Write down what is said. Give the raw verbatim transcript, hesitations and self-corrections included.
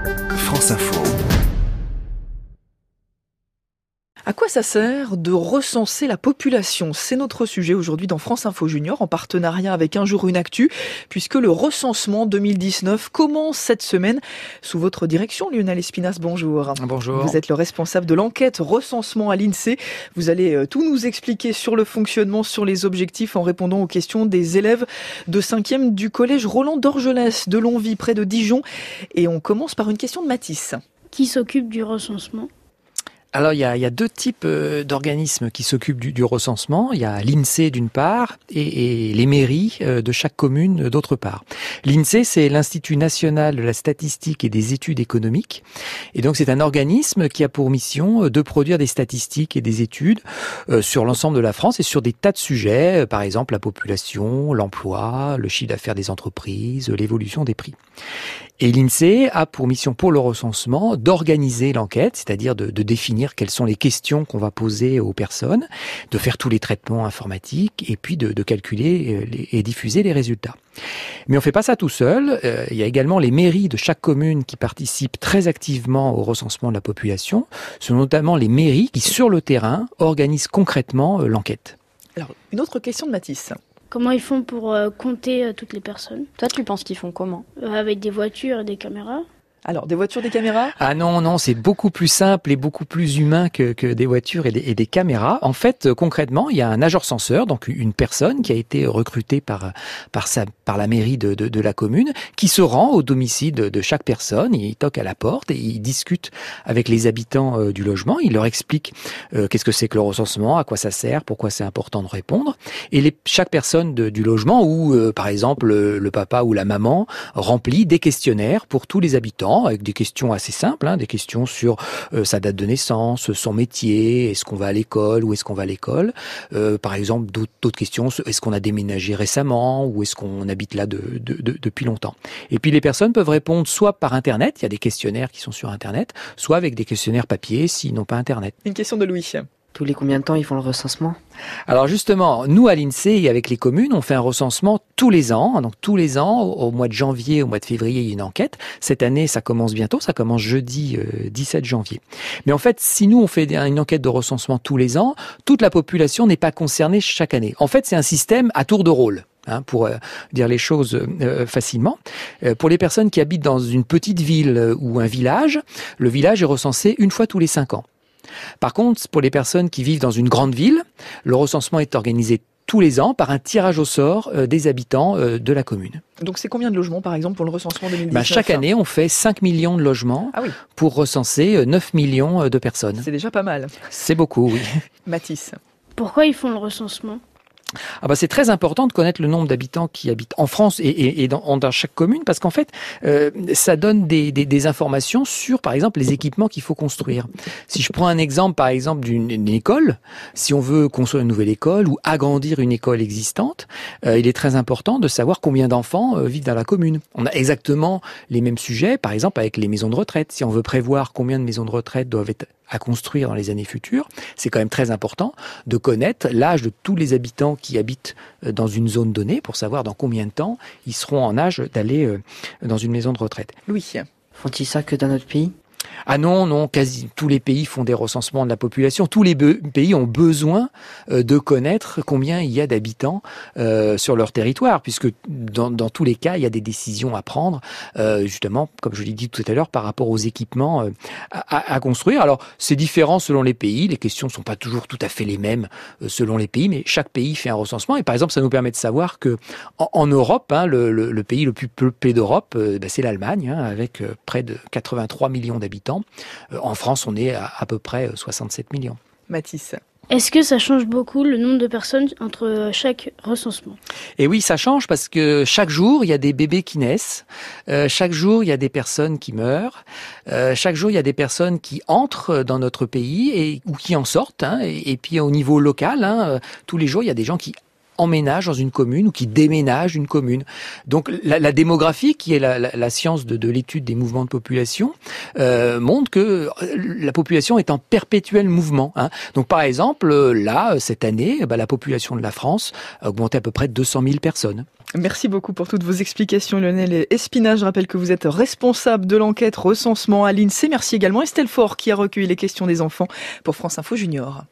France Info. À quoi ça sert de recenser la population ? C'est notre sujet aujourd'hui dans France Info Junior en partenariat avec Un jour une actu, puisque le recensement deux mille dix-neuf commence cette semaine sous votre direction. Lionel Espinas, bonjour. Bonjour. Vous êtes le responsable de l'enquête recensement à l'INSEE. Vous allez tout nous expliquer sur le fonctionnement, sur les objectifs en répondant aux questions des élèves de cinquième du collège Roland d'Orgelès de Longwy près de Dijon. Et on commence par une question de Mathis. Qui s'occupe du recensement ? Alors, il y a, il y a deux types d'organismes qui s'occupent du, du recensement. Il y a l'INSEE d'une part et, et les mairies de chaque commune d'autre part. L'INSEE, c'est l'Institut national de la statistique et des études économiques. Et donc, c'est un organisme qui a pour mission de produire des statistiques et des études sur l'ensemble de la France et sur des tas de sujets, par exemple la population, l'emploi, le chiffre d'affaires des entreprises, l'évolution des prix. Et l'INSEE a pour mission pour le recensement d'organiser l'enquête, c'est-à-dire de, de définir quelles sont les questions qu'on va poser aux personnes, de faire tous les traitements informatiques et puis de, de calculer les, et diffuser les résultats. Mais on ne fait pas ça tout seul. Euh, il y a également les mairies de chaque commune qui participent très activement au recensement de la population. Ce sont notamment les mairies qui, sur le terrain, organisent concrètement euh, l'enquête. Alors, une autre question de Mathis. Comment ils font pour euh, compter euh, toutes les personnes ? Toi, tu penses qu'ils font comment ? euh, Avec des voitures et des caméras ? Alors, des voitures, des caméras ? Ah non, non, c'est beaucoup plus simple et beaucoup plus humain que, que des voitures et des, et des caméras. En fait, euh, concrètement, il y a un agent censeur, donc une personne qui a été recrutée par par sa par la mairie de, de, de la commune, qui se rend au domicile de, de chaque personne. Il toque à la porte et il discute avec les habitants euh, du logement. Il leur explique euh, qu'est-ce que c'est que le recensement, à quoi ça sert, pourquoi c'est important de répondre. Et les, chaque personne de, du logement, ou euh, par exemple le, le papa ou la maman, remplit des questionnaires pour tous les habitants, avec des questions assez simples, hein, des questions sur euh, sa date de naissance, son métier, est-ce qu'on va à l'école, où est-ce qu'on va à l'école, euh, par exemple d'autres, d'autres questions, est-ce qu'on a déménagé récemment, ou est-ce qu'on habite là de, de, de, depuis longtemps. Et puis les personnes peuvent répondre soit par Internet, il y a des questionnaires qui sont sur Internet, soit avec des questionnaires papier s'ils n'ont pas Internet. Une question de Louis. Tous les combien de temps ils font le recensement ? Alors justement, nous à l'INSEE et avec les communes, on fait un recensement tous les ans. Donc tous les ans, au mois de janvier, au mois de février, il y a une enquête. Cette année, ça commence bientôt, ça commence jeudi euh, dix-sept janvier. Mais en fait, si nous on fait une enquête de recensement tous les ans, toute la population n'est pas concernée chaque année. En fait, c'est un système à tour de rôle. Hein, pour euh, dire les choses euh, facilement. Euh, pour les personnes qui habitent dans une petite ville euh, ou un village, le village est recensé une fois tous les cinq ans. Par contre, pour les personnes qui vivent dans une grande ville, le recensement est organisé tous les ans par un tirage au sort euh, des habitants euh, de la commune. Donc c'est combien de logements par exemple pour le recensement deux mille dix-neuf ? Ben, chaque année, on fait cinq millions de logements ah oui. pour recenser neuf millions de personnes. C'est déjà pas mal. C'est beaucoup, oui. Mathis. Pourquoi ils font le recensement ? Ah bah c'est très important de connaître le nombre d'habitants qui habitent en France et, et, et dans, dans chaque commune, parce qu'en fait, euh, ça donne des, des, des informations sur, par exemple, les équipements qu'il faut construire. Si je prends un exemple, par exemple, d'une une école, si on veut construire une nouvelle école ou agrandir une école existante, euh, il est très important de savoir combien d'enfants euh, vivent dans la commune. On a exactement les mêmes sujets, par exemple, avec les maisons de retraite. Si on veut prévoir combien de maisons de retraite doivent être à construire dans les années futures, c'est quand même très important de connaître l'âge de tous les habitants qui habitent dans une zone donnée pour savoir dans combien de temps ils seront en âge d'aller dans une maison de retraite. Louis. Font-ils ça que dans notre pays ? Ah non, non, quasi tous les pays font des recensements de la population. Tous les be- pays ont besoin euh, de connaître combien il y a d'habitants euh, sur leur territoire, puisque dans, dans tous les cas, il y a des décisions à prendre, euh, justement, comme je l'ai dit tout à l'heure, par rapport aux équipements euh, à, à construire. Alors, c'est différent selon les pays. Les questions ne sont pas toujours tout à fait les mêmes euh, selon les pays, mais chaque pays fait un recensement. Et par exemple, ça nous permet de savoir que en, en Europe, hein, le, le, le pays le plus peuplé d'Europe, euh, bah, c'est l'Allemagne, hein, avec euh, près de quatre-vingt-trois millions d'habitants. En France, on est à à peu près soixante-sept millions. Mathis. Est-ce que ça change beaucoup le nombre de personnes entre chaque recensement ? Et oui, ça change parce que chaque jour, il y a des bébés qui naissent. Euh, chaque jour, il y a des personnes qui meurent. Euh, chaque jour, il y a des personnes qui entrent dans notre pays et, ou qui en sortent. Hein, et, et puis, au niveau local, hein, tous les jours, il y a des gens qui emménagent dans une commune ou qui déménagent une commune. Donc la, la démographie, qui est la, la, la science de, de l'étude des mouvements de population, euh, montre que la population est en perpétuel mouvement. Hein. Donc par exemple, là, cette année, bah, la population de la France a augmenté à peu près de deux cent mille personnes. Merci beaucoup pour toutes vos explications, Lionel Espina. Je rappelle que vous êtes responsable de l'enquête recensement à l'INSEE. Merci également Estelle Faure qui a recueilli les questions des enfants pour France Info Junior.